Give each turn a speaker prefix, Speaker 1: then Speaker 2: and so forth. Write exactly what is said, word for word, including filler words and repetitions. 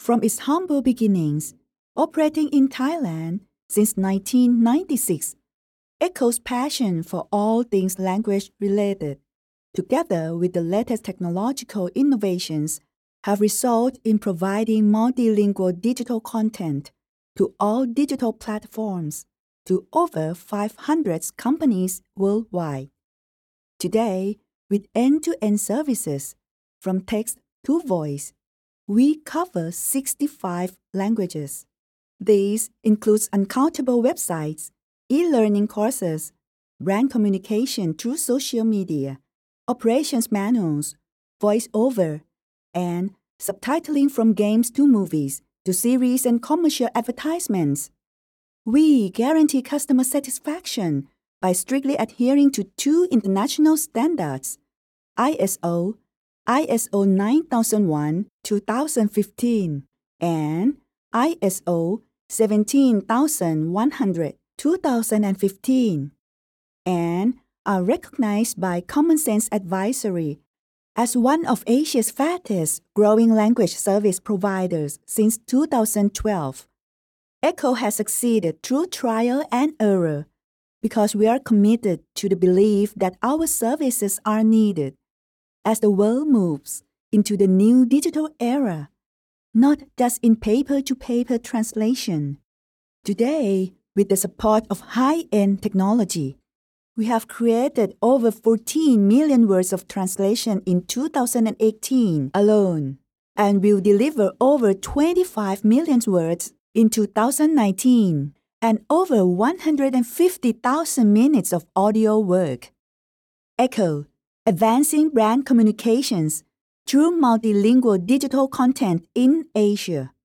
Speaker 1: From its humble beginnings, operating in Thailand since nineteen ninety-six, Echo's passion for all things language-related, together with the latest technological innovations, have resulted in providing multilingual digital content to all digital platforms to over five hundred companies worldwide. Today, with end-to-end services, from text to voice, we cover sixty-five languages. These include uncountable websites, e-learning courses, brand communication through social media, operations manuals, voice-over, and subtitling from games to movies to series and commercial advertisements. We guarantee customer satisfaction by strictly adhering to two international standards, I S O, I S O nine thousand one twenty fifteen, and I S O seventeen thousand one hundred twenty fifteen, and are recognized by Common Sense Advisory as one of Asia's fastest growing language service providers since two thousand twelve. Echo has succeeded through trial and error because we are committed to the belief that our services are needed as the world moves into the new digital era, not just in paper-to-paper translation. Today, with the support of high-end technology, we have created over fourteen million words of translation in two thousand eighteen alone, and will deliver over twenty-five million words in two thousand nineteen, and over one hundred fifty thousand minutes of audio work. Echo, advancing brand communications through multilingual digital content in Asia.